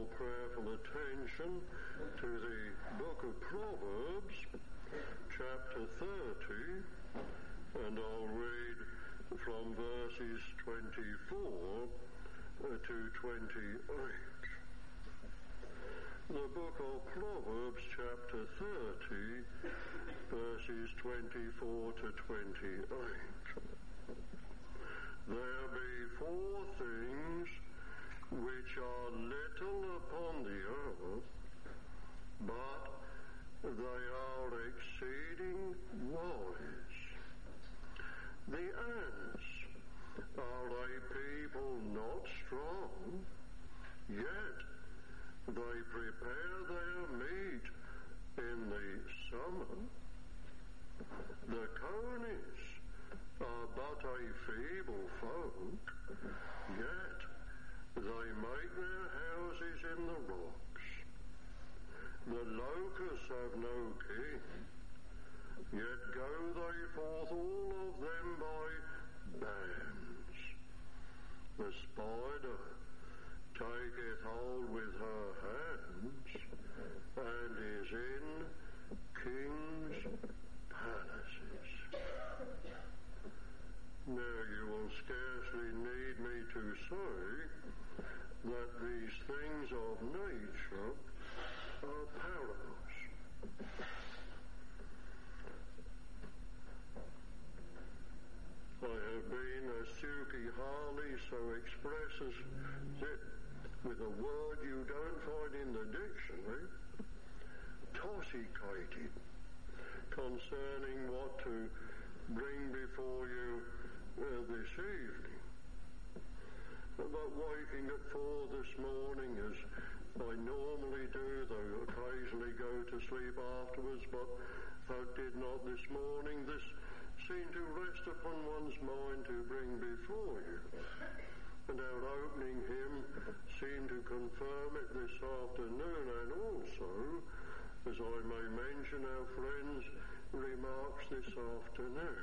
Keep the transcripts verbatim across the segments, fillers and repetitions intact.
prayerful attention to the book of Proverbs, chapter thirty, and I'll read from verses twenty-four to twenty-eight. The book of Proverbs, chapter thirty, verses twenty-four to twenty-eight. There be four things which are little upon the earth, but they are exceeding wise. The ants, are a people not strong, yet they prepare their meat in the summer. The conies are but a feeble folk, yet they make their houses in the rocks. The locusts have no king, yet go they forth all of them by bands. The spider taketh hold with her hands, and is in kings' palaces. Now you will scarcely need me to say that these things of nature are parables. I have been, as Suki Harley so expresses it, with a word you don't find in the dictionary, tossicated, concerning what to bring before you uh, this evening. But waking at four this morning, as I normally do, though occasionally go to sleep afterwards, but I did not this morning, this seemed to rest upon one's mind to bring before you. And our opening hymn seemed to confirm it this afternoon, and also, as I may mention, our friends' remarks this afternoon.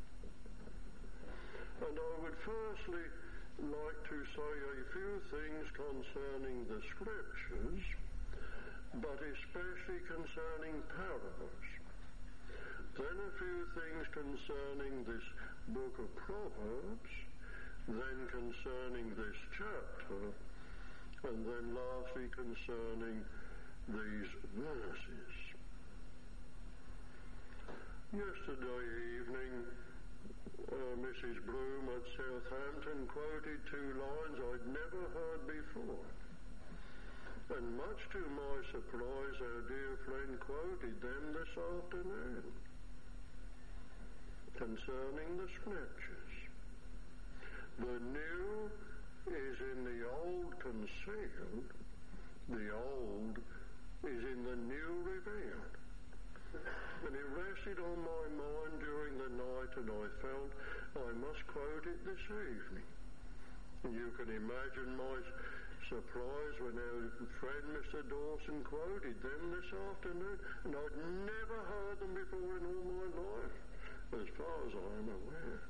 And I would firstly like to say a few things concerning the Scriptures, but especially concerning parables. Then a few things concerning this book of Proverbs, then concerning this chapter, and then lastly concerning these verses. Yesterday evening, uh, Missus Bloom at Southampton quoted two lines I'd never heard before. And much to my surprise, our dear friend quoted them this afternoon concerning the Scriptures. The new is in the old concealed, the old is in the new revealed. And it rested on my mind during the night, and I felt I must quote it this evening. And you can imagine my surprise when our friend Mister Dawson quoted them this afternoon, and I'd never heard them before in all my life, as far as I am aware.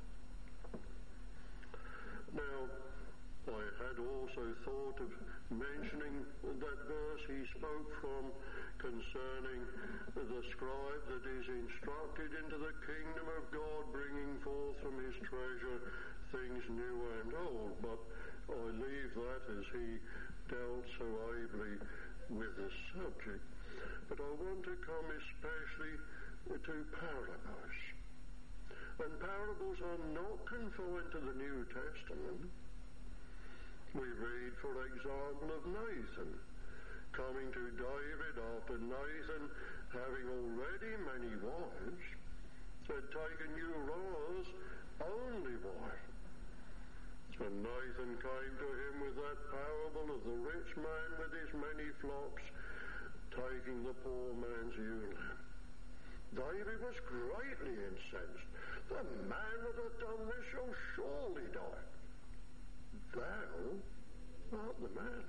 Now, I had also thought of mentioning that verse he spoke from concerning the scribe that is instructed into the kingdom of God, bringing forth from his treasure things new and old, but I leave that as he dealt so ably with the subject. But I want to come especially to parables. And parables are not confined to the New Testament. We read, for example, of Nathan coming to David after Nathan, having already many wives, had taken Uriah's only wife. And Nathan came to him with that parable of the rich man with his many flocks taking the poor man's ewe lamb. David was greatly incensed. The man that hath done this shall surely die. Thou art the man.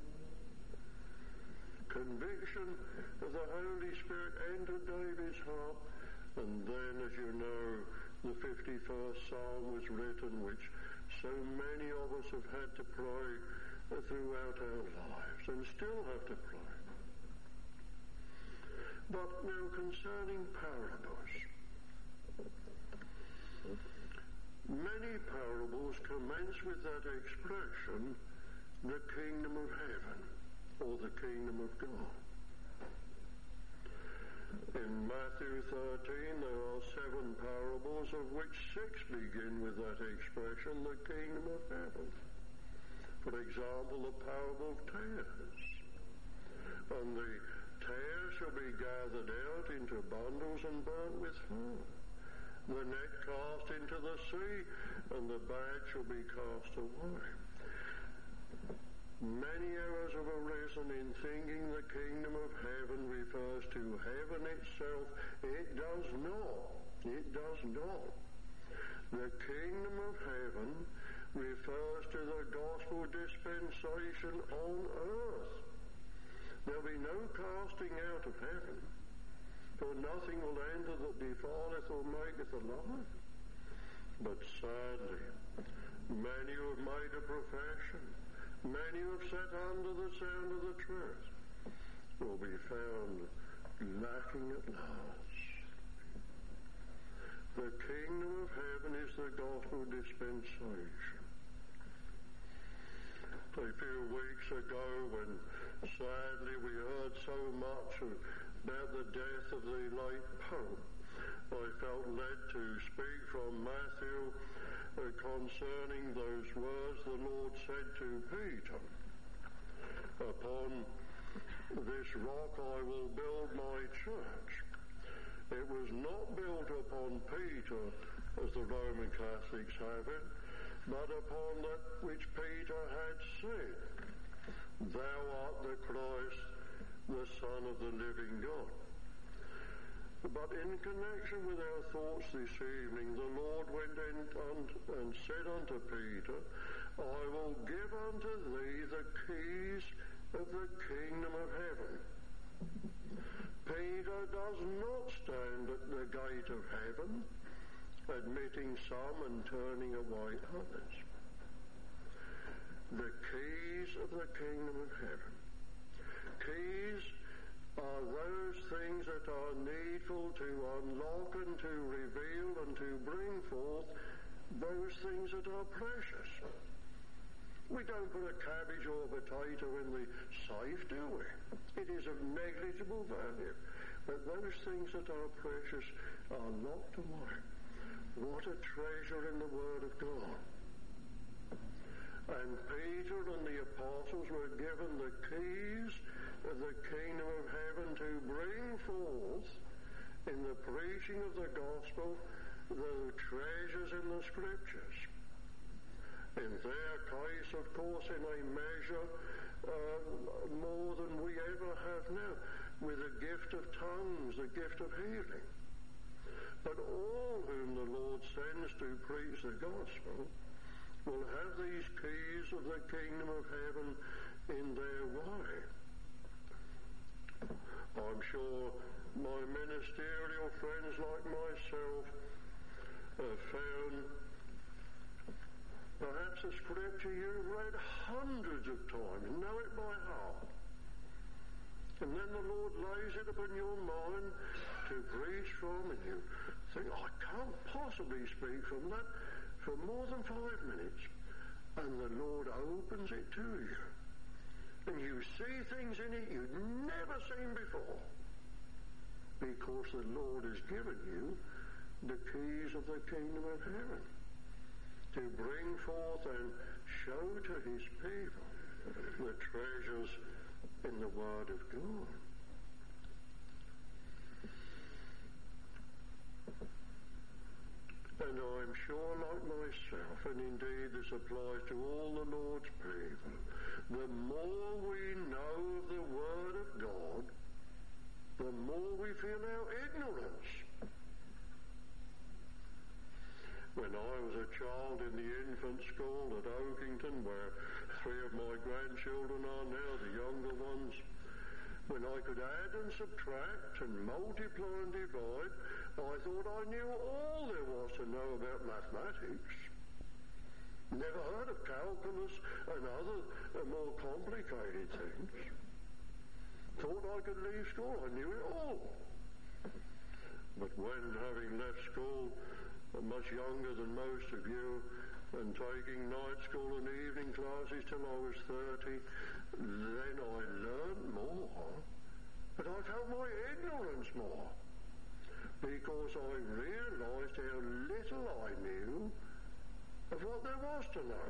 Conviction of the Holy Spirit entered David's heart, and then, as you know, the fifty-first Psalm was written, which so many of us have had to pray throughout our lives and still have to play. But now concerning parables, many parables commence with that expression, the kingdom of heaven, or the kingdom of God. In Matthew thirteen, there are seven parables, of which six begin with that expression, the kingdom of heaven. For example, the parable of tares. And the tares shall be gathered out into bundles and burnt with fire. The net cast into the sea, and the bag shall be cast away. Many errors have arisen in thinking the kingdom of heaven refers to heaven itself. It does not. It does not. The kingdom of heaven refers to the gospel dispensation on earth. There'll be no casting out of heaven, for nothing will enter that defileth or maketh alive. But sadly, many have made a profession, many who have sat under the sound of the truth will be found lacking at last. The kingdom of heaven is the gospel dispensation. A few weeks ago, when sadly we heard so much about the death of the late Pope, I felt led to speak from Matthew uh, concerning those words the Lord said to Peter, upon this rock I will build my church. It was not built upon Peter, as the Roman Catholics have it, but upon that which Peter had said, thou art the Christ, the Son of the living God. But in connection with our thoughts this evening, the Lord went in and said unto Peter, I will give unto thee the keys of the kingdom of heaven. Peter does not stand at the gate of heaven, admitting some and turning away others. The keys of the kingdom of heaven. Keys are those things that are needful to unlock and to reveal and to bring forth those things that are precious. We don't put a cabbage or a potato in the safe, do we? It is of negligible value. But those things that are precious are locked away. What a treasure in the Word of God. And Peter and the apostles were given the keys of the kingdom of heaven to bring forth in the preaching of the gospel the treasures in the scriptures. In their case, of course, in a measure uh, more than we ever have now, with the gift of tongues, the gift of healing. But all whom the Lord sends to preach the gospel will have these keys of the kingdom of heaven in their way. I'm sure my ministerial friends like myself have found perhaps a scripture you've read hundreds of times and know it by heart. And then the Lord lays it upon your mind to preach from, and you think, I can't possibly speak from that for more than five minutes. And the Lord opens it to you. And you see things in it you've never seen before. Because the Lord has given you the keys of the kingdom of heaven to bring forth and show to his people the treasures in the Word of God. And I'm sure, like myself, and indeed this applies to all the Lord's people, the more we know of the Word of God, the more we feel our ignorance. When I was a child in the infant school at Oakington, where three of my grandchildren are now, the younger ones, when I could add and subtract and multiply and divide, I thought I knew all there was to know about mathematics. Never heard of calculus and other uh, more complicated things. Thought I could leave school. I knew it all. But when, having left school uh, much younger than most of you, and taking night school and evening classes till I was thirty, then I learned more. But I felt my ignorance more, because I realised how little I knew of what there was to know.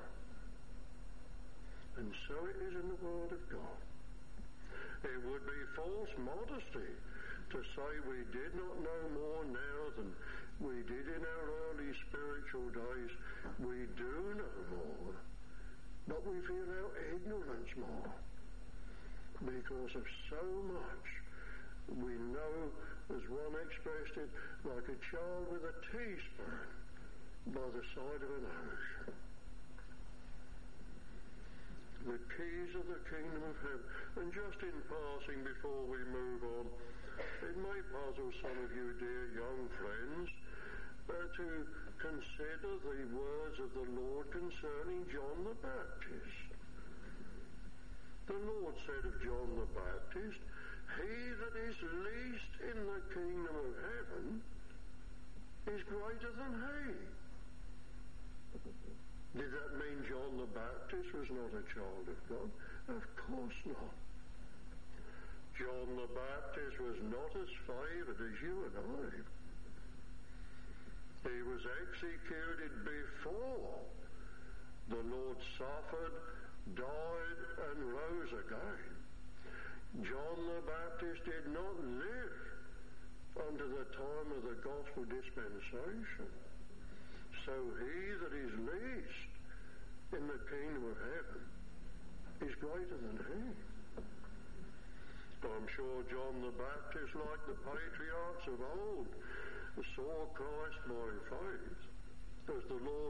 And so it is in the Word of God. It would be false modesty to say we did not know more now than we did in our early spiritual days. We do know more, but we feel our ignorance more because of so much. We know, as one expressed it, like a child with a teaspoon by the side of an ocean. The keys of the kingdom of heaven. And just in passing, before we move on, it may puzzle some of you, dear young friends, uh, to consider the words of the Lord concerning John the Baptist. The Lord said of John the Baptist, "He that is least in the kingdom of heaven is greater than he." Did that mean John the Baptist was not a child of God? Of course not. John the Baptist was not as favoured as you and I. He was executed before the Lord suffered, died, and rose again. John the Baptist did not live unto the time of the gospel dispensation. So he that is least in the kingdom of heaven is greater than he. I'm sure John the Baptist, like the patriarchs of old, saw Christ by faith, as the Lord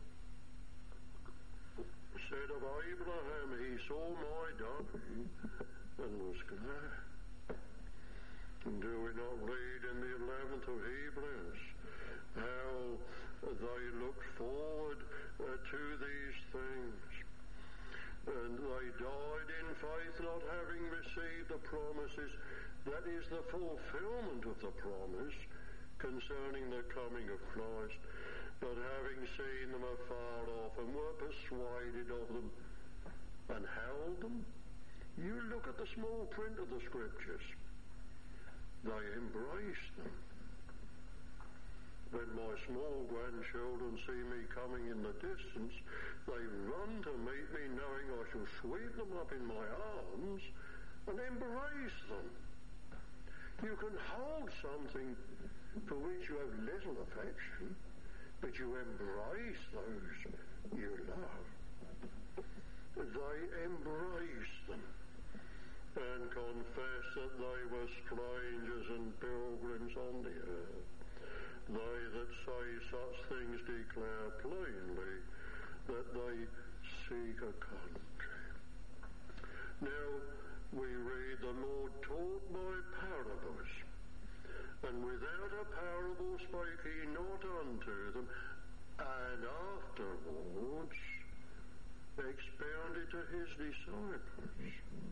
said of Abraham, he saw my day and was glad. And do we not read in the eleventh of Hebrews how they looked forward uh, to these things, and they died in faith, not having received the promises, that is the fulfillment of the promise concerning the coming of Christ, but having seen them afar off and were persuaded of them and held them. You look at the small print of the Scriptures. They embraced them. When my small grandchildren see me coming in the distance, they run to meet me, knowing I shall sweep them up in my arms and embrace them. You can hold something for which you have little affection, but you embrace those you love. They embrace them and confess that they were strangers and pilgrims on the earth. They that say such things declare plainly that they seek a country. Now we read, the Lord taught by parables, and without a parable spake he not unto them, and afterwards expounded to his disciples.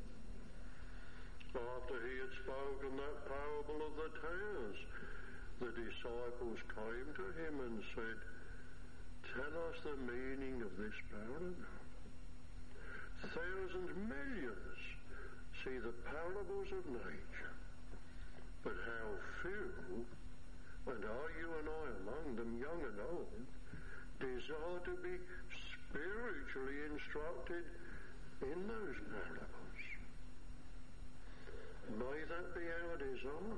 After he had spoken that parable of the tares, the disciples came to him and said, "Tell us the meaning of this parable." Thousands, millions see the parables of nature, but how few, and are you and I among them, young and old, desire to be spiritually instructed in those parables? May that be our desire.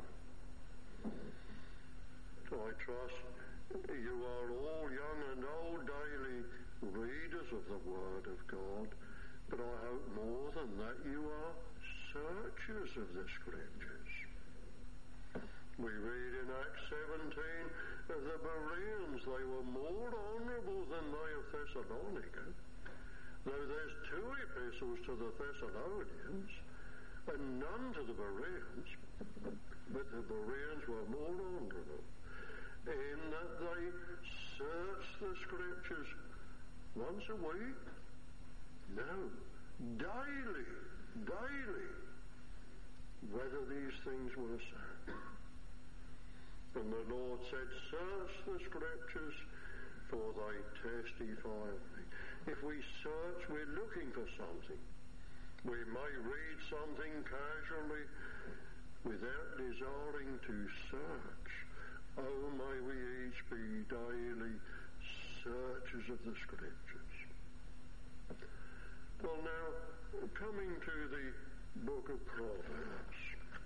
I trust you are all young and old daily readers of the Word of God, but I hope more than that you are searchers of the Scriptures. We read in Acts seventeen of the Bereans, they were more honourable than they of Thessalonica, though there's two epistles to the Thessalonians and none to the Bereans, but the Bereans were more honourable in that they searched the Scriptures once a week. No, daily, daily, whether these things were so. And the Lord said, search the Scriptures, for they testify of me. If we search, we're looking for something. We may read something casually without desiring to search. Oh, may we each be daily searchers of the Scriptures. Well, now, coming to the book of Proverbs.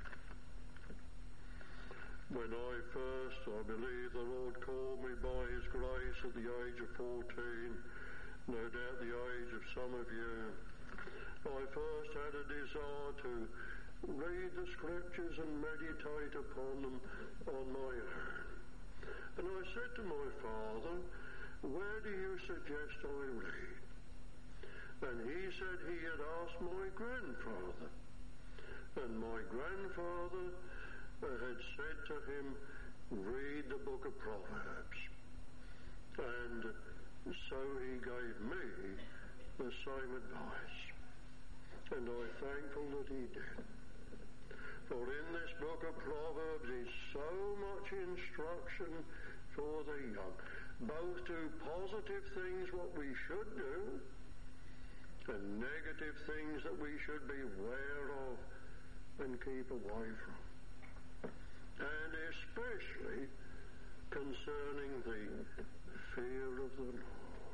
When I first, I believe the Lord called me by His grace at the age of fourteen, no doubt the age of some of you, I first had a desire to read the Scriptures and meditate upon them on my own. And I said to my father, where do you suggest I read? And he said he had asked my grandfather. And my grandfather had said to him, read the book of Proverbs. And so he gave me the same advice. And I'm thankful that he did. For in this book of Proverbs is so much instruction for the young, both to positive things, what we should do, and negative things that we should beware of and keep away from. And especially concerning the fear of the Lord.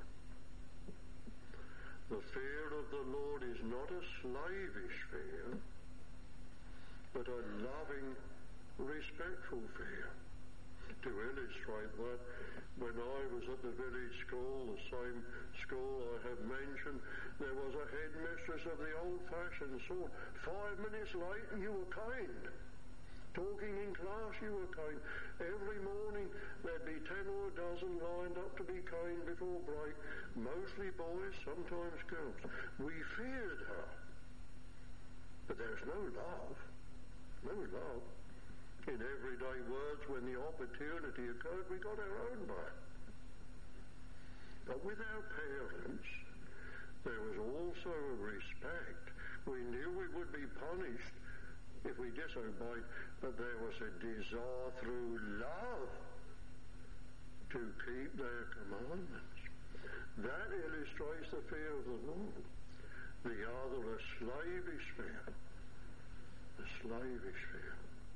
The fear of the Lord is not a slavish fear, but a loving, respectful fear. To illustrate that, when I was at the village school, the same school I have mentioned, there was a headmistress of the old-fashioned sort. Five minutes late and you were caned. Talking in class, you were caned. Every morning there'd be ten or a dozen lined up to be caned before break. Mostly boys, sometimes girls. We feared her. But there's no love. No love. In everyday words, when the opportunity occurred, we got our own back. But with our parents, there was also a respect. We knew we would be punished if we disobeyed, but there was a desire through love to keep their commandments. That illustrates the fear of the Lord. The other, a slavish fear. A slavish fear.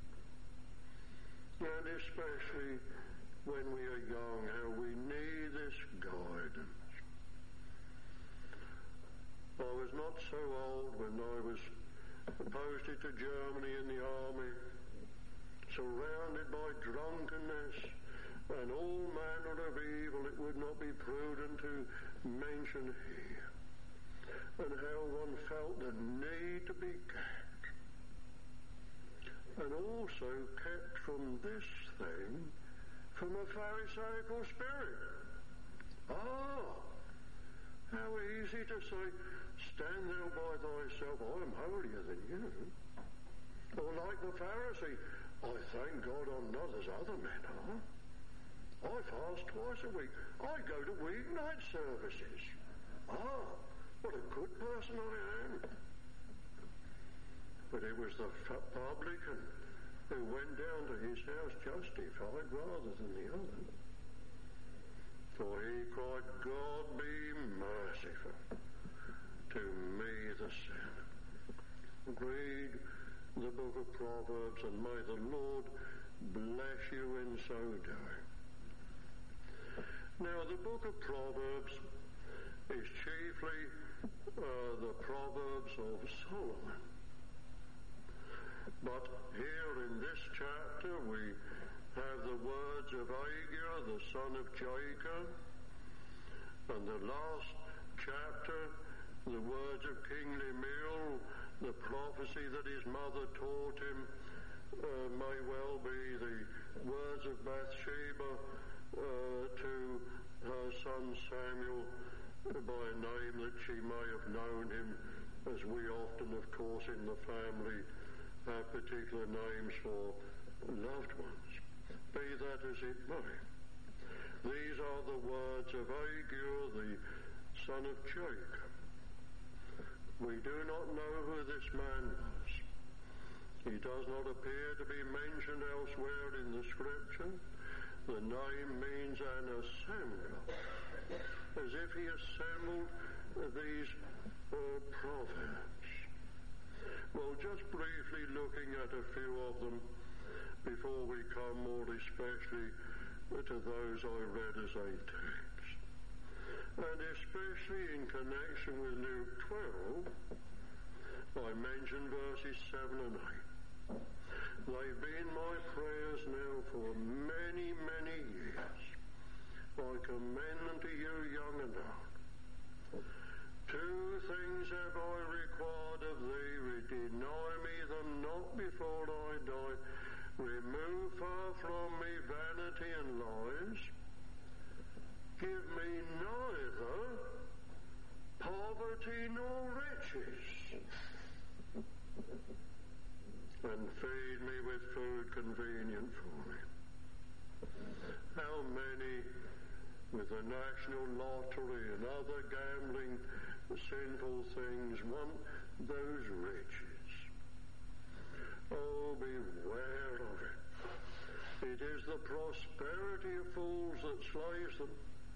And especially when we are young, how we need this guidance. I was not so old when I was posted to Germany in the army, surrounded by drunkenness and all manner of evil it would not be prudent to mention here, and how one felt the need to be kept, and also kept from this thing, from a pharisaical spirit. Ah, how easy to say, stand thou by thyself, I am holier than you. Or like the Pharisee, I thank God I'm not as other men are. I fast twice a week. I go to weeknight services. Ah, what a good person I am. But it was the publican who went down to his house justified rather than the other. For he cried, God be merciful to me the sinner. Read the book of Proverbs, and may the Lord bless you in so doing. Now, the book of Proverbs is chiefly uh, the Proverbs of Solomon. But here in this chapter we have the words of Agur, the son of Jacob, and the last chapter, the words of King Lemuel, the prophecy that his mother taught him, uh, may well be the words of Bathsheba uh, to her son Samuel by a name that she may have known him, as we often, of course, in the family have particular names for loved ones. Be that as it may. These are the words of Agur, the son of Jacob. We do not know who this man was. He does not appear to be mentioned elsewhere in the Scripture. The name means an assembler, as if he assembled these uh, proverbs. Well, just briefly looking at a few of them before we come more especially to those I read as a text. And especially in connection with Luke twelve, I mentioned verses seven and eight. They've been my prayers now for many, many years. I commend them to you, young and old. Two things have I required of thee, deny me them not before I die. Remove far from me vanity and lies. Give me neither poverty nor riches. And feed me with food convenient for me. How many, with the national lottery and other gambling sinful things, want those riches? Oh, beware of it. It is the prosperity of fools that slays them.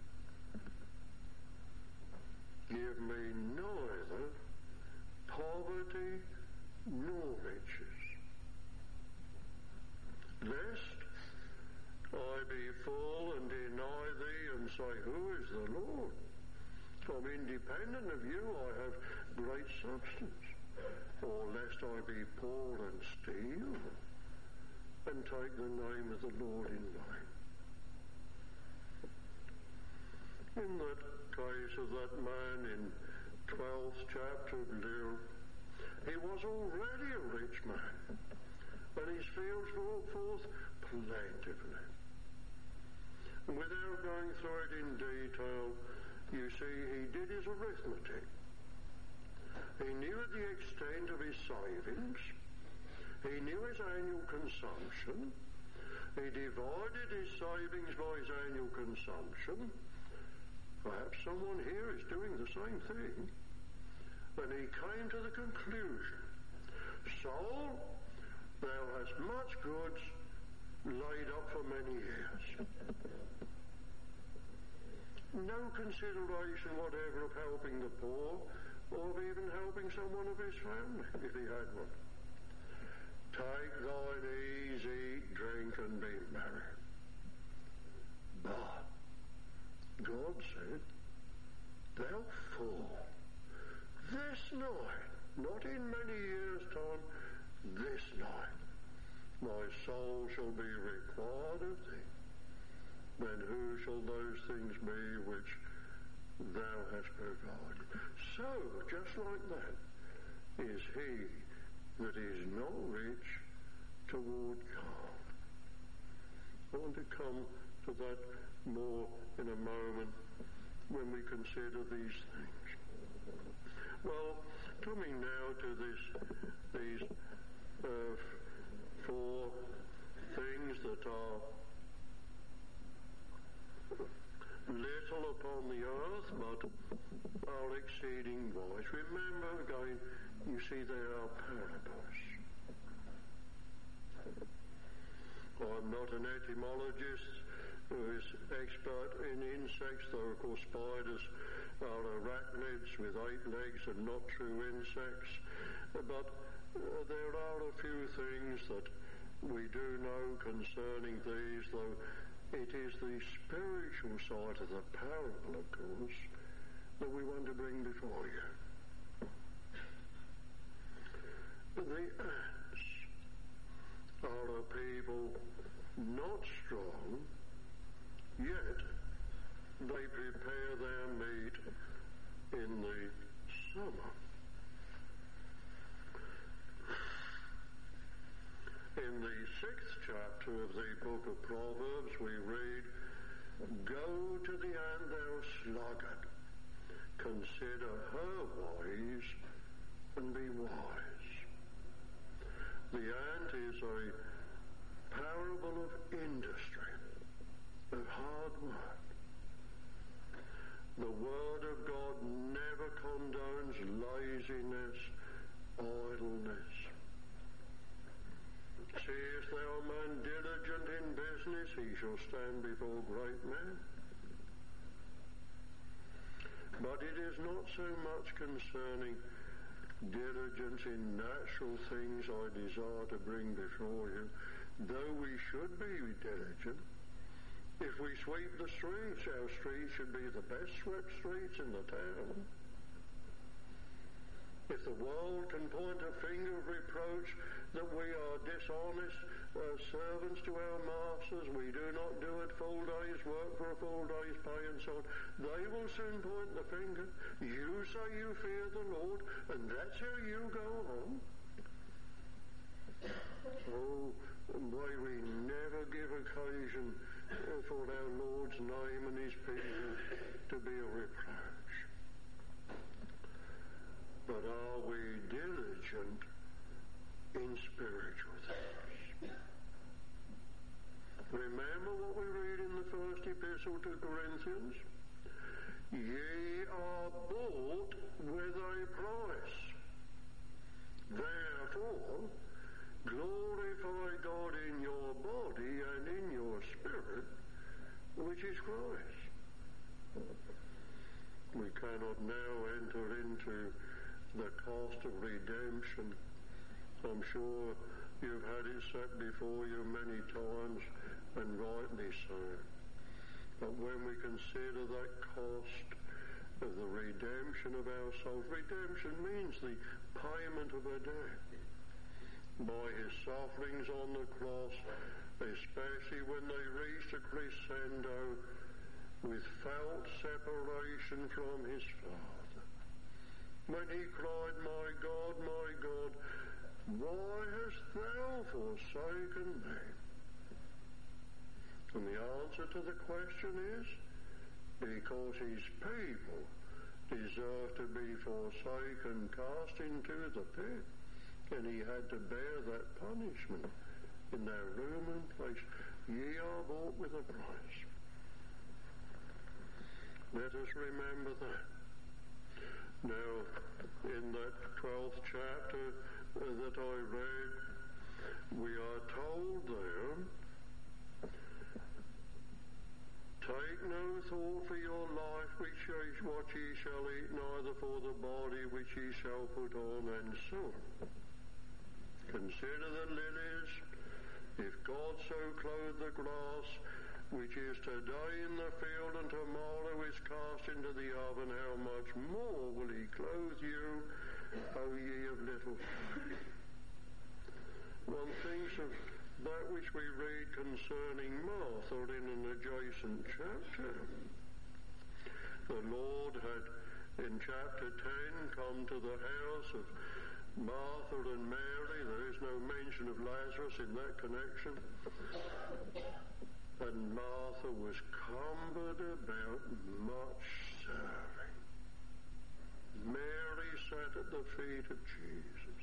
Give me neither poverty nor riches, lest I be full and deny thee and say, who is the Lord? I'm independent of you, I have great substance. Or lest I be poor and steal and take the name of the Lord in vain. In that case of that man in twelfth chapter of Luke, he was already a rich man, and his fields brought forth plentifully. And without going through it in detail, you see, he did his arithmetic. He knew the extent of his savings. He knew his annual consumption. He divided his savings by his annual consumption. Perhaps someone here is doing the same thing. And he came to the conclusion, soul, thou hast much goods laid up for many years. No consideration whatever of helping the poor, or of even helping someone of his family, if he had one. Take thine ease, eat, drink, and be merry. But God said, thou fool, this night, not in many years' time, this night, my soul shall be required of thee. Then who shall those things be which thou hast provided? So, just like that, is he that is not rich toward God. I want to come to that more in a moment when we consider these things. Well, coming now to this, these uh, four things that are little upon the earth, but are exceeding wise. Remember again, you see there are parables. I'm not an etymologist who is expert in insects, though of course spiders are arachnids with eight legs and not true insects. But uh, there are a few things that we do know concerning these, though it is the spiritual side of the parable, of course, that we want to bring before you. The ants are a people not strong, yet they prepare their meat in the summer. In the sixth chapter of the book of Proverbs, we read, go to the ant, thou sluggard, consider her wise and be wise. The ant is a parable of industry, of hard work. The Word of God never condones laziness, idleness. Seest thou a man diligent in business, he shall stand before great men. But it is not so much concerning diligence in natural things I desire to bring before you, though we should be diligent. If we sweep the streets, our streets should be the best swept streets in the town. If the world can point a finger of reproach that we are dishonest uh, servants to our masters, we do not do a full day's work for a full day's pay and so on, they will soon point the finger. You say you fear the Lord, and that's how you go on. Oh, may we never give occasion for our Lord's name and his people to be a reproach. But are we diligent in spiritual things? Remember what we read in the first epistle to Corinthians? Ye are bought with a price. Therefore, glorify God in your body and in your spirit, which is Christ. We cannot now enter into the cost of redemption. I'm sure you've had it set before you many times, and rightly so. But when we consider that cost of the redemption of our souls, redemption means the payment of a debt. By his sufferings on the cross, especially when they reached a crescendo with felt separation from his Father. When he cried, my God, my God, why hast thou forsaken me? And the answer to the question is, because his people deserve to be forsaken, cast into the pit, and he had to bear that punishment in their room and place. Ye are bought with a price. Let us remember that. Now, in that twelfth chapter that I read, we are told there, take no thought for your life, which is what ye shall eat, neither for the body which ye shall put on, and so on. Consider the lilies. If God so clothe the grass, which is today in the field and tomorrow is cast into the oven, how much more will he clothe you, O ye of little faith? One thinks of that which we read concerning Martha in an adjacent chapter. The Lord had, in chapter ten, come to the house of Martha and Mary. There is no mention of Lazarus in that connection. And Martha was cumbered about much serving. Mary sat at the feet of Jesus.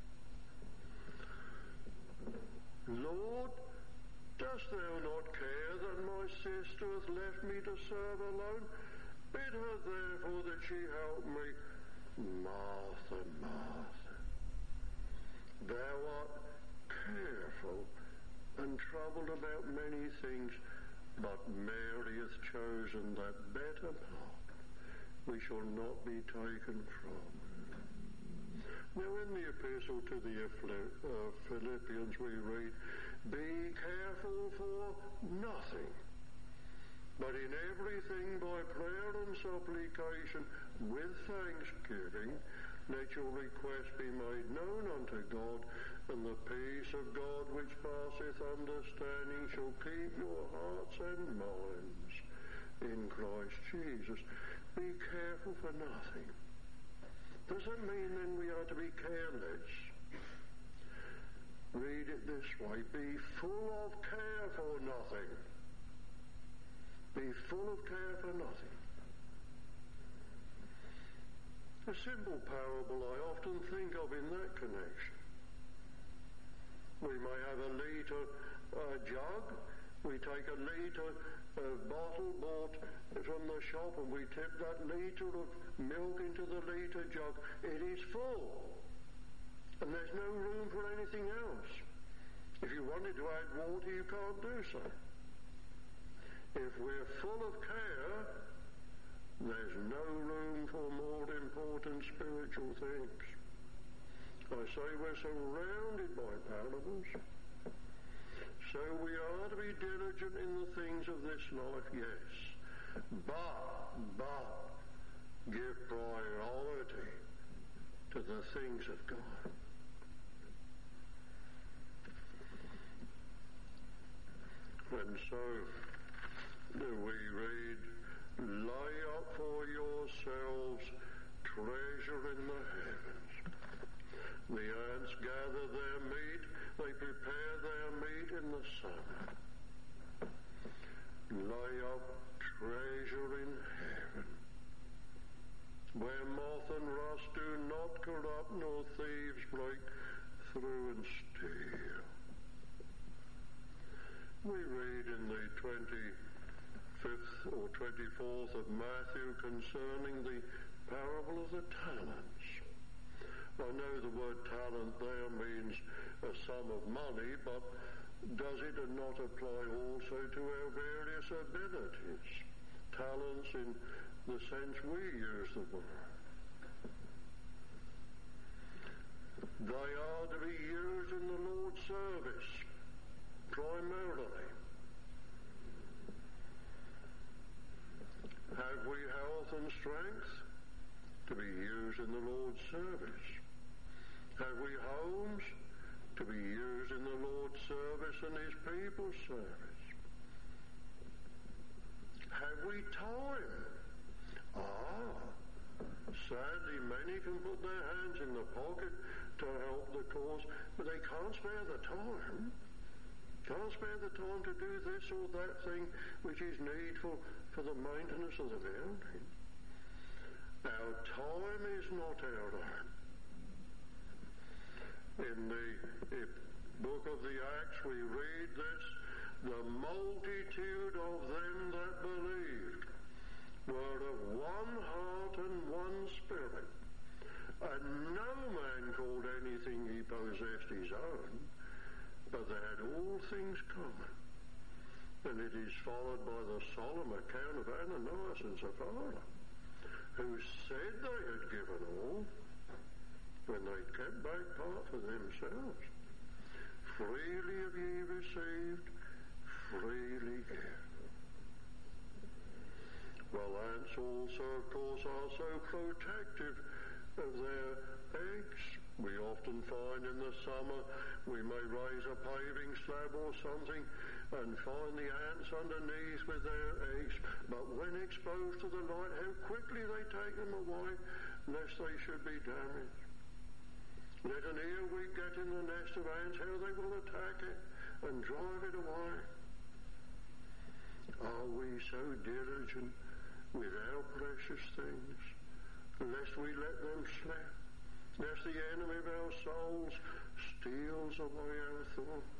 Lord, dost thou not care that my sister hath left me to serve alone? Bid her therefore that she help me. Martha, Martha, thou art careful and troubled about many things, but Mary hath chosen that better part, which shall not be taken from her. Now in the epistle to the uh, Philippians we read, be careful for nothing, but in everything by prayer and supplication with thanksgiving, let your request be made known unto God, and the peace of God which passeth understanding shall keep your hearts and minds in Christ Jesus. Be careful for nothing. Does that mean then we are to be careless? Read it this way. Be full of care for nothing. Be full of care for nothing. A simple parable I often think of in that connection. We may have a litre uh, jug We take a litre of bottle bought from the shop and we tip that litre of milk into the litre jug. It is full. And there's no room for anything else. If you wanted to add water, you can't do so. If we're full of care, there's no room for more important spiritual things. I say we're surrounded by parables. So we are to be diligent in the things of this life, yes. But, but, give priority to the things of God. And so, we read, lay up for yourselves treasure in the heavens. The ants gather their meat, they prepare their meat in the summer. Lay up treasure in heaven, where moth and rust do not corrupt, nor thieves break through and steal. We read in the twenty-fifth or twenty-fourth of Matthew concerning the parable of the talents. I know the word talent there means a sum of money, but does it not apply also to our various abilities? Talents in the sense we use the word. They are to be used in the Lord's service, primarily. Have we health and strength? To be used in the Lord's service. Have we homes? To be used in the Lord's service and His people's service. Have we time? Ah, sadly many can put their hands in the pocket to help the cause, but they can't spare the time. Can't spare the time to do this or that thing which is needful for the maintenance of the building. Our time is not our own. In the book of the Acts we read this, the multitude of them that believed were of one heart and one spirit, and no man called anything he possessed his own, but they had all things common. And it is followed by the solemn account of Ananias and Sapphira, who said they had given all, when they kept back part for themselves. Freely have ye received, freely give. Well, ants also, of course, are so protective of their eggs. We often find in the summer we may raise a paving slab or something and find the ants underneath with their eggs, but when exposed to the light, how quickly they take them away, lest they should be damaged. Let an earwig get in the nest of ants, how they will attack it and drive it away. Are we so diligent with our precious things, lest we let them slip, lest the enemy of our souls steals away our thoughts?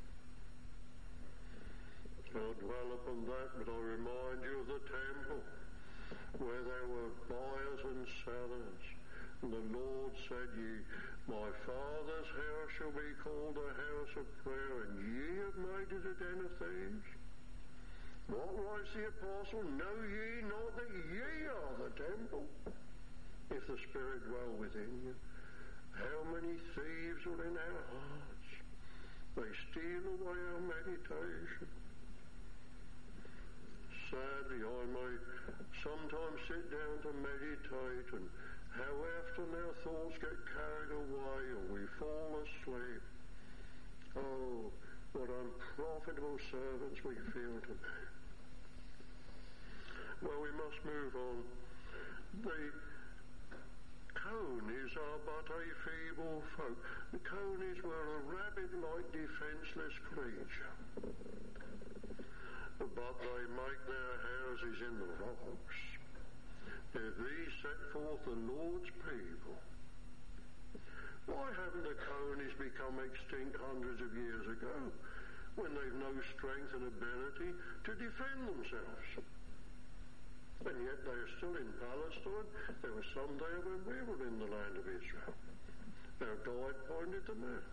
I'll dwell upon that, but I remind you of the temple, where there were buyers and sellers. And the Lord said, ye, my Father's house shall be called a house of prayer, and ye have made it a den of thieves. What writes the apostle? Know ye not that ye are the temple, if the Spirit dwell within you? How many thieves are in our hearts? They steal away our meditation. Sadly, I may sometimes sit down to meditate, and how often our thoughts get carried away or we fall asleep. Oh, what unprofitable servants we feel to be. Well, we must move on. The conies are but a feeble folk. The conies were a rabbit-like defenseless creature, but they make their houses in the rocks. If these set forth the Lord's people, why haven't the conies become extinct hundreds of years ago? when they've no strength and ability to defend themselves. And yet they are still in Palestine. There was some day when we were in the land of Israel. Our guide pointed them out.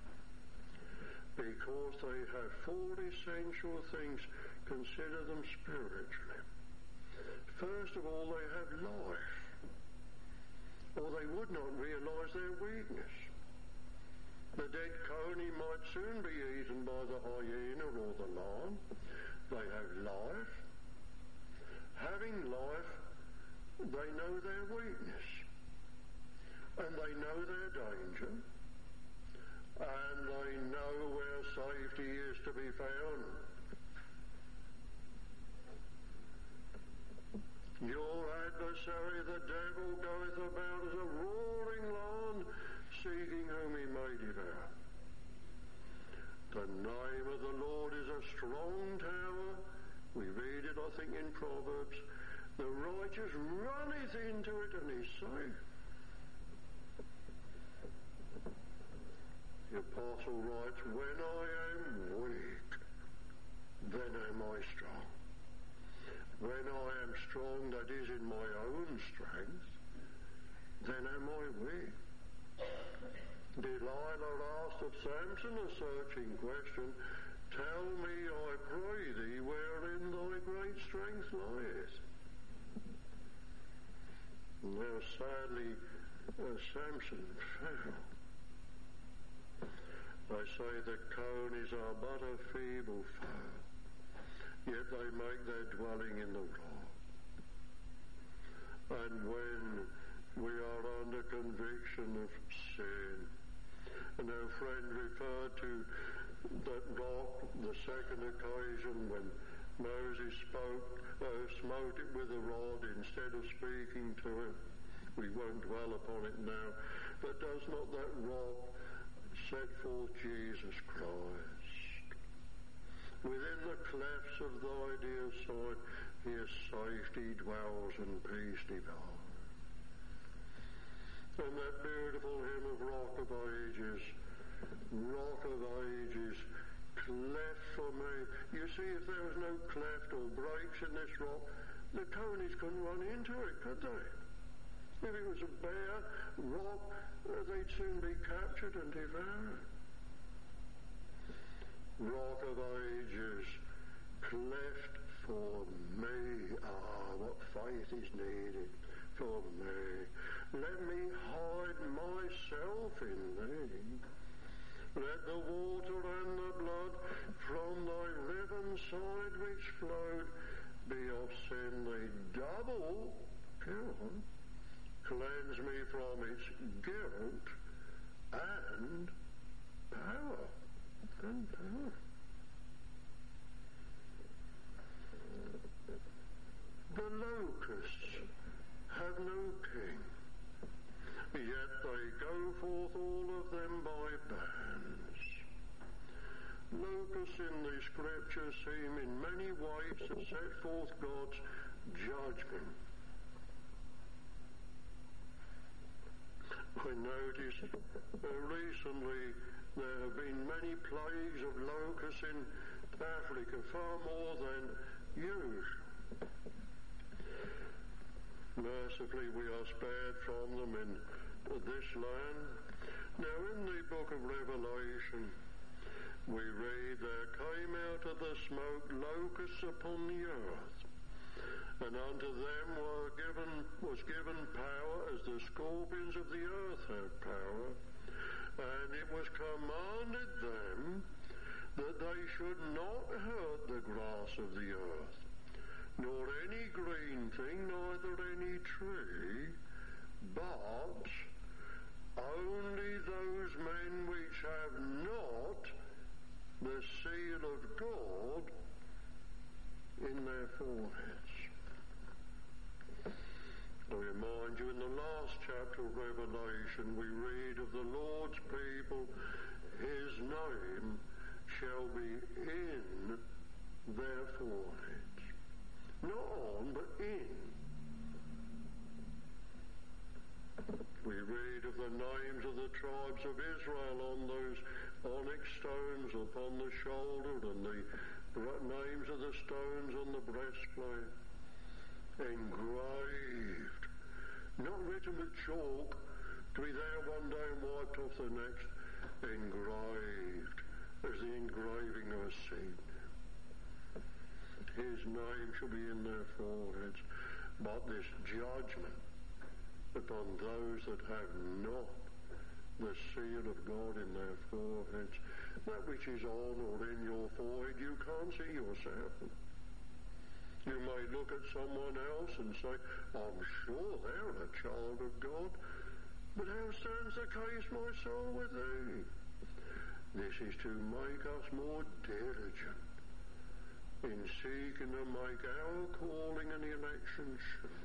Because they have four essential things, consider them spiritually. First of all, they have life, or they would not realize their weakness. The dead coney might soon be eaten by the hyena or the lion. They have life. Having life, they know their weakness, and they know their danger, and they know where safety is to be found. Your adversary, the devil, goeth about as a roaring lion, seeking whom he may devour. The name of the Lord is a strong tower. We read it, I think, in Proverbs. The righteous runneth into it and is safe. The apostle writes, when I am weak, then am I strong. When I am strong, that is in my own strength, then am I weak. Delilah asked of Samson a searching question, tell me, I pray thee, wherein thy great strength lieth. Now, sadly, uh, Samson fell. They say that conies are but a feeble foe, yet they make their dwelling in the rock. And when we are under conviction of sin, and our friend referred to that rock, the second occasion when Moses spoke, uh, smote it with a rod instead of speaking to it. We won't dwell upon it now, but does not that rock set forth Jesus Christ? Within the clefts of thy dear side, here safety dwells and peace divine. And that beautiful hymn of Rock of Ages, Rock of Ages, cleft for me. You see, if there was no cleft or breaks in this rock, the conies couldn't run into it, could they? If it was a bare rock, uh, they'd soon be captured and devoured. Rock of Ages, cleft for me. Ah, what faith is needed for me. Let me hide myself in thee. Let the water and the blood from thy riven side which flowed be of sin thee double pure. Cleanse me from its guilt and power. And power. The locusts have no king, yet they go forth all of them by bands. Locusts in the scriptures seem in many ways to set forth God's judgment. I noticed uh, recently there have been many plagues of locusts in Africa, far more than usual. Mercifully, we are spared from them in this land. Now, in the book of Revelation, we read, there came out of the smoke locusts upon the earth, and unto them were given, was given power as the scorpions of the earth have power, and it was commanded them that they should not hurt the grass of the earth, nor any green thing, neither any tree, but only those men which have not the seal of God in their foreheads. I remind you, in the last chapter of Revelation, we read of the Lord's people, his name shall be in their foreheads. Not on, but in. We read of the names of the tribes of Israel on those onyx stones upon the shoulder names of the stones on the breastplate, engraved, not written with chalk, to be there one day and wiped off the next, engraved as the engraving of a saint. His name shall be in their foreheads, but this judgment upon those that have not the seal of God in their foreheads, that which is on or in your forehead, you can't see yourself. You may look at someone else and say, I'm sure they're a child of God, but how stands the case, my soul, with thee? This is to make us more diligent in seeking to make our calling and election sure.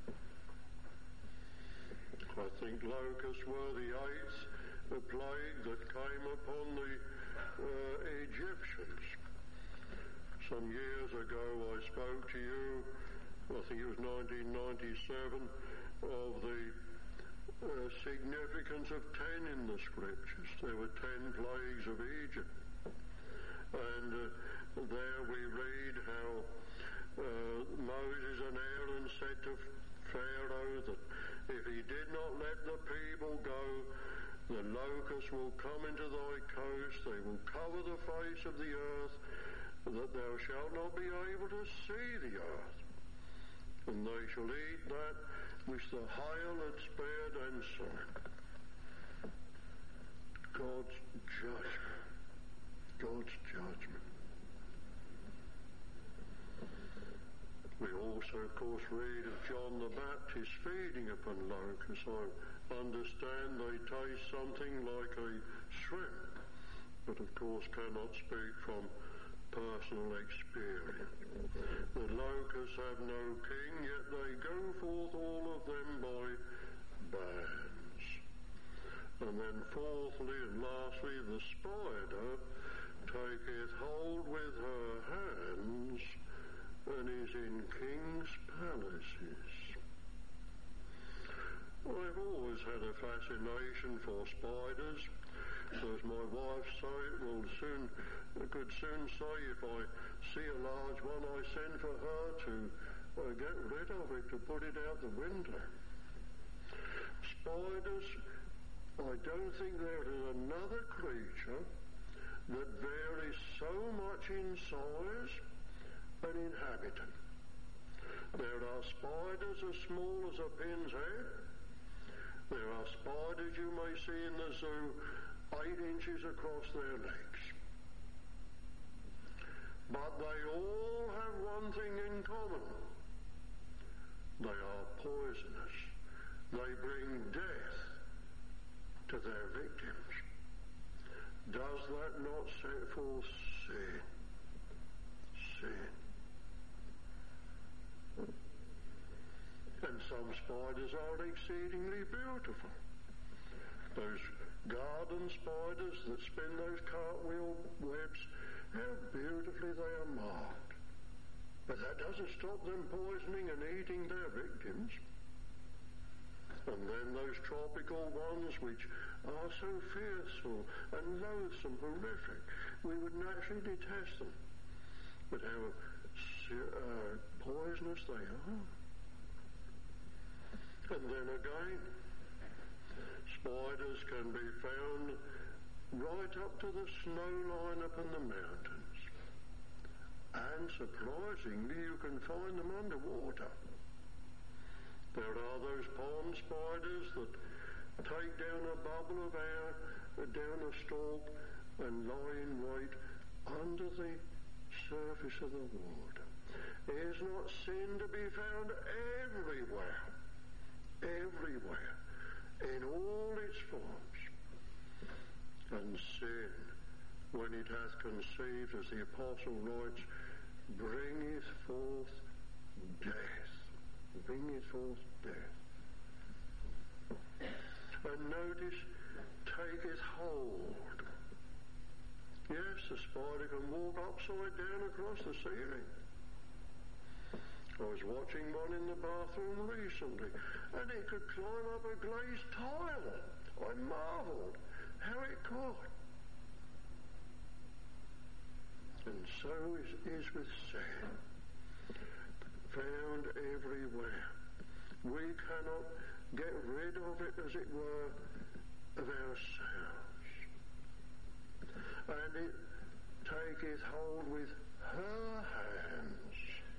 I think locusts were the eighth plague that came upon the uh, Egyptians. Some years ago I spoke to you, I think it was nineteen ninety-seven, of the uh, significance of ten in the scriptures. There were ten plagues of Egypt. And uh, there we read how uh, Moses and Aaron said to Pharaoh that if he did not let the people go, the locusts will come into thy coast, they will cover the face of the earth, that thou shalt not be able to see the earth. And they shall eat that which the hail had spared and sown. God's judgment. God's judgment. We also, of course, read of John the Baptist feeding upon locusts. I understand they taste something like a shrimp, but of course cannot speak from personal experience. The locusts have no king, yet they go forth all of them by bands. And then fourthly and lastly, the spider taketh hold with her hands and is in kings' palaces. I've always had a fascination for spiders. As my wife say, will soon, could soon say, if I see a large one, I send for her to uh, get rid of it, to put it out the window. Spiders, I don't think there is another creature that varies so much in size and inhabitant. There are spiders as small as a pin's head. There are spiders you may see in the zoo eight inches across their legs. But they all have one thing in common. They are poisonous. They bring death to their victims. Does that not set forth sin? Sin. And some spiders are exceedingly beautiful. Those garden spiders that spin those cartwheel webs, how beautifully they are marked. But that doesn't stop them poisoning and eating their victims. And then those tropical ones which are so fearsome and loathsome, horrific, we would naturally detest them. But how uh, poisonous they are. And then again, spiders can be found right up to the snow line up in the mountains. And surprisingly, you can find them underwater. There are those pond spiders that take down a bubble of air, down a stalk, and lie in wait under the surface of the water. Is not sin to be found everywhere? Everywhere, in all its forms. And sin, when it hath conceived, as the apostle writes, bringeth forth death. Bringeth forth death. And notice, taketh hold. Yes, the spider can walk upside down across the ceiling. I was watching one in the bathroom recently, and it could climb up a glazed tile. I marvelled how it could. And so is, is with sin, found everywhere. We cannot get rid of it, as it were, of ourselves. And it taketh hold with her hands.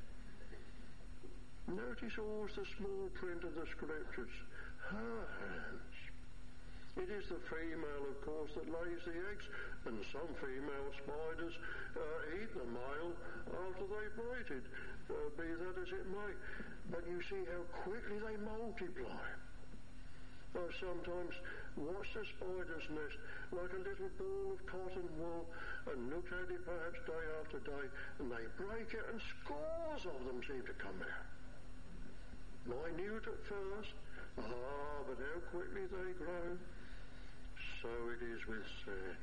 Notice always the small print of the scriptures. Her hands. It is the female, of course, that lays the eggs, and some female spiders uh, eat the male after they've mated, uh, be that as it may. But you see how quickly they multiply. I sometimes watch the spider's nest like a little ball of cotton wool and look at it perhaps day after day, and they break it and scores of them seem to come out. Minute at first, ah, but how quickly they grow. So it is with sin.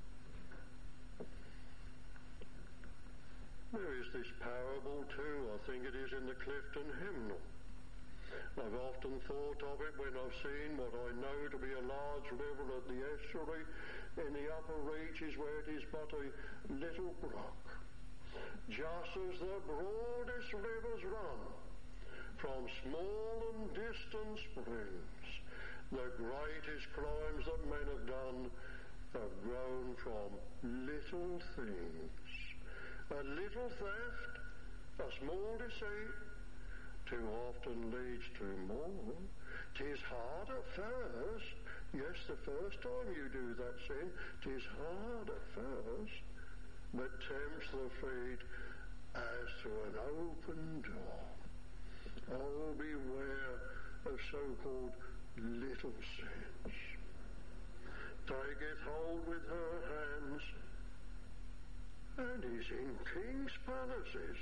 There is this parable too, I think it is in the Clifton Hymnal. I've often thought of it when I've seen what I know to be a large river at the estuary in the upper reaches where it is but a little brook. Just as the broadest rivers run from small and distant springs, the greatest crimes that men have done have grown from little things. A little theft, a small deceit, too often leads to more. 'Tis hard at first. Yes, the first time you do that sin, 'tis hard at first, but tempts the feet as to an open door. Oh, beware of so-called little sins. Taketh hold with her hands, and is in king's palaces.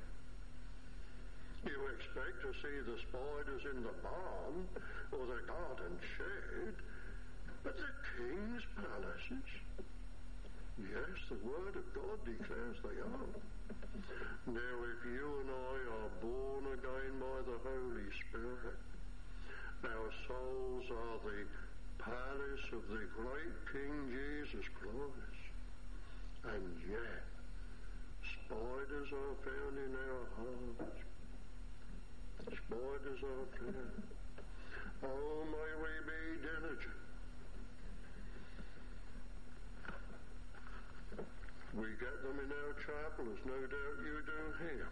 You expect to see the spiders in the barn or the garden shed, but the king's palaces? Yes, the word of God declares they are. Now, if you and I are born again by the Holy Spirit, our souls are the palace of the great King Jesus Christ. And yet, spiders are found in our hearts. Spiders are found. Oh, may we be diligent. We get them in our chapel, as no doubt you do here.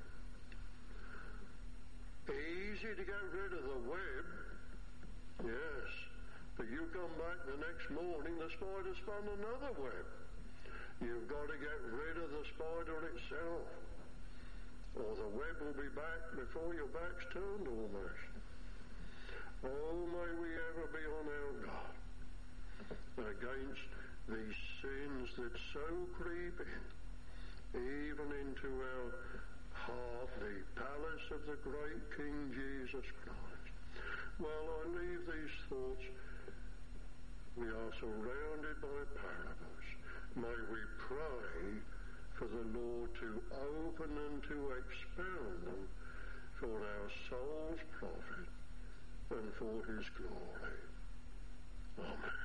Easy to get rid of the web. Yes, but you come back the next morning, the spider spun another web. You've got to get rid of the spider itself, or the web will be back before your back's turned almost. Oh, may we ever be on our guard against these sins that so creep in, even into our heart, the palace of the great King Jesus Christ. Well, I leave these thoughts. We are surrounded by parables. May we pray for the Lord to open and to expound them for our soul's profit and for his glory. Amen.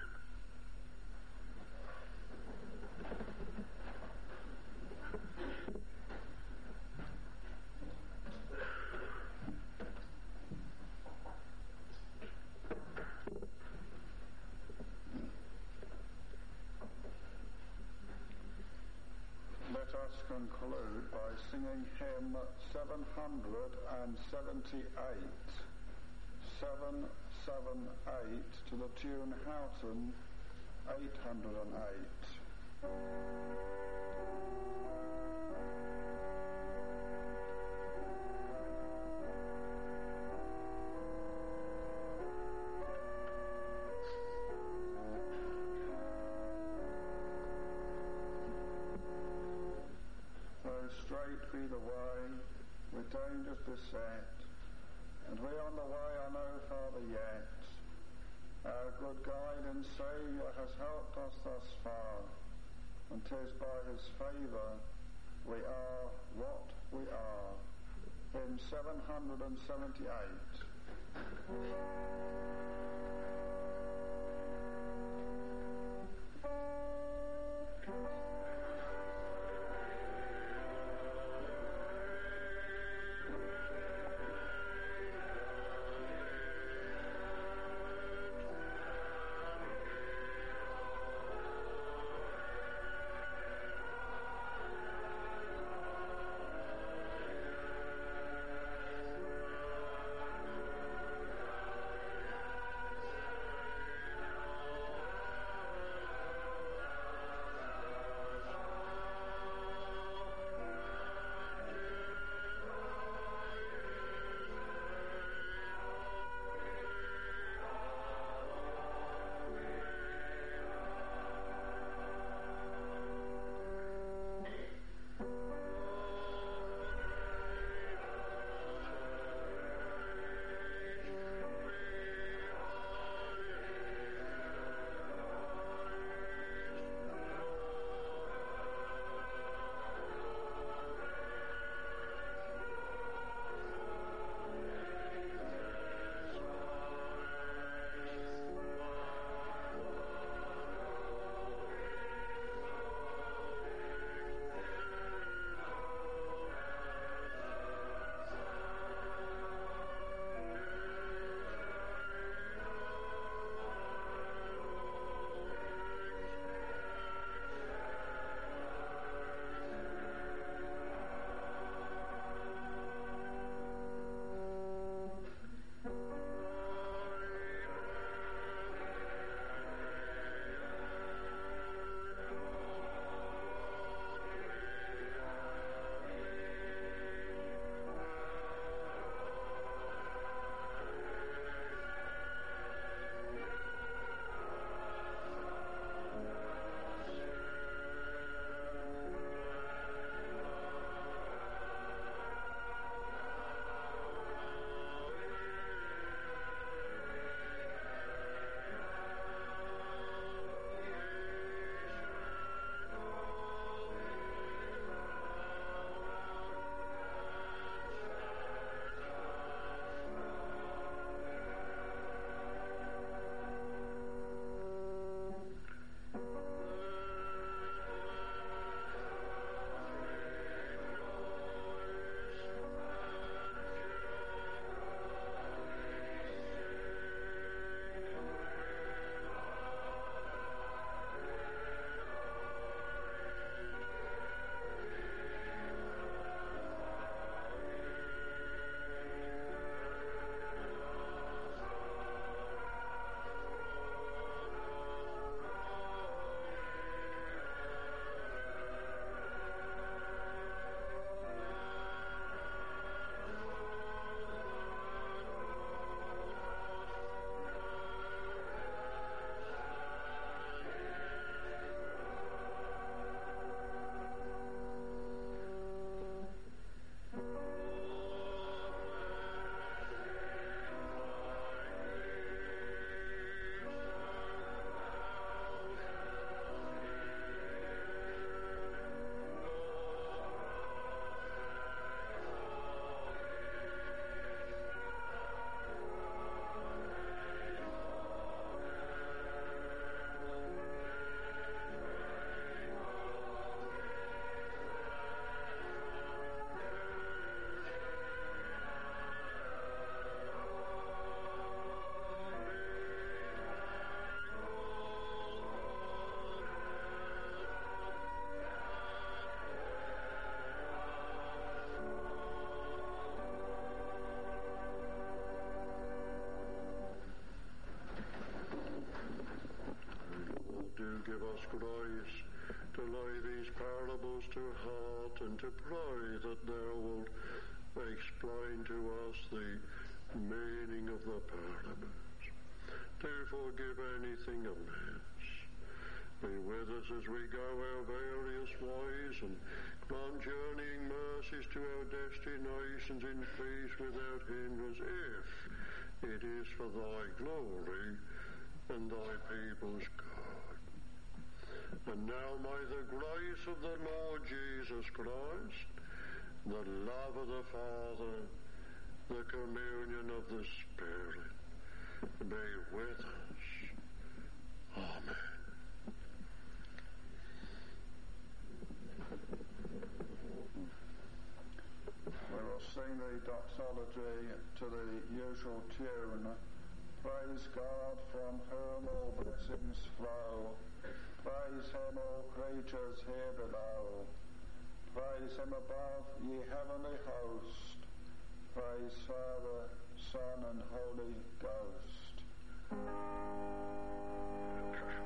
Let us conclude by singing hymn seven hundred seventy-eight. seven seven eight to the tune Houghton eight hundred eight. Straight be the way, with dangers beset, and we on the way are no farther yet. Our good guide and Saviour has helped us thus far, and 'tis by his favour we are what we are. Hymn seven hundred seventy-eight. give us grace to lay these parables to heart and to pray that thou wilt explain to us the meaning of the parables. Do forgive anything amiss. Be with us as we go our various ways, and grant journeying mercies to our destinations in peace without hindrance, if it is for thy glory and thy people's good. And now may the grace of the Lord Jesus Christ, the love of the Father, the communion of the Spirit, be with us. Amen. We will sing the doxology to the usual tune. Praise God from whom all blessings flow. Praise him, all creatures here below. Praise him above, ye heavenly host. Praise Father, Son, and Holy Ghost.